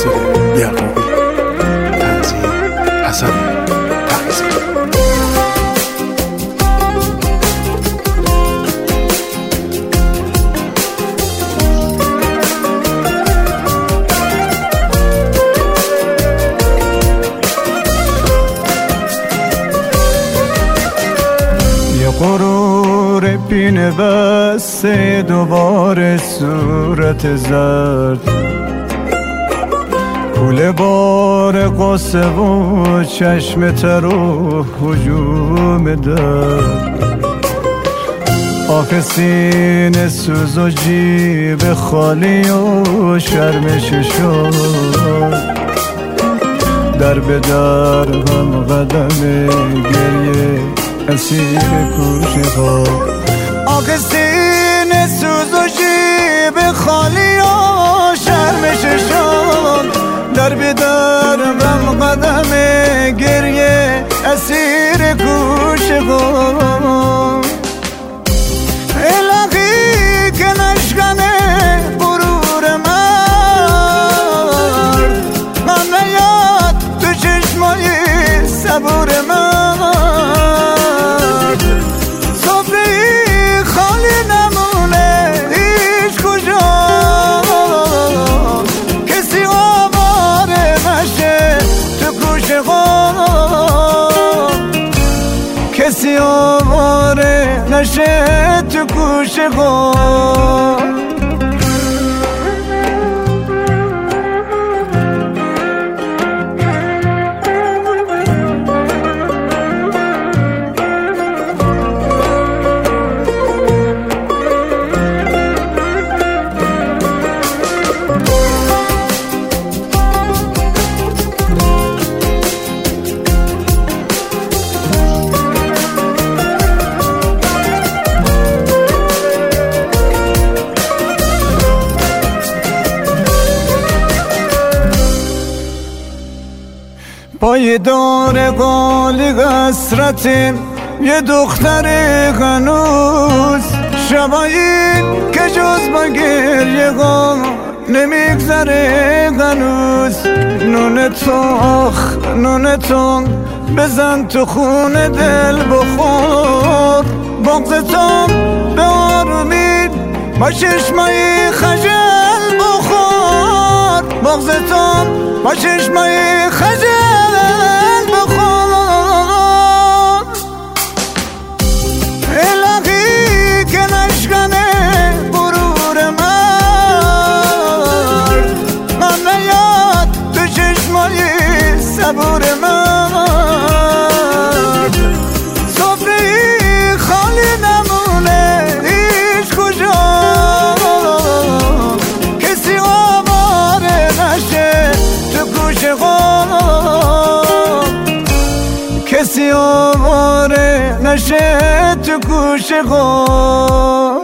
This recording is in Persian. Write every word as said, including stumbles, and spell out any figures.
ناصر یعقوبی، تنظیم حسن تقی‌زاده. غرور پینه بسته دوباره صورت زرد، پول بار قصه و چشم تر و هجوم درد، آخه سینه سوز و جیب خالی و شرمش شد، در به در هم قدم گریه اسیر کوچه ها، آخه سینه سوز و جیب خالی و شرمش شد، در به در هم قدم گریه اسیر کوچه ها. الهی که نشکنه غرور من، من نیاد تو چشمای صبور من، کسی آواره نشه تو گوشه غم. پای دار قالی قصرتیم یه دختر هنوز، شبایی که جز با گریه غم نمیگذره هنوز. نون تو آخ نون تو بزن تو خون دل بخور، بغض تو به آرومی با چشمای خجل بخور، بغض تو با چشمای خجل بخور. الهی که نشکنه غرور من، من نیاد تو چشمای صبور من، صفری خالی نمونه هیچ کجا، کسی آواره نشه تو گوشه غم، کسی آواره نشه تو گوشه غم.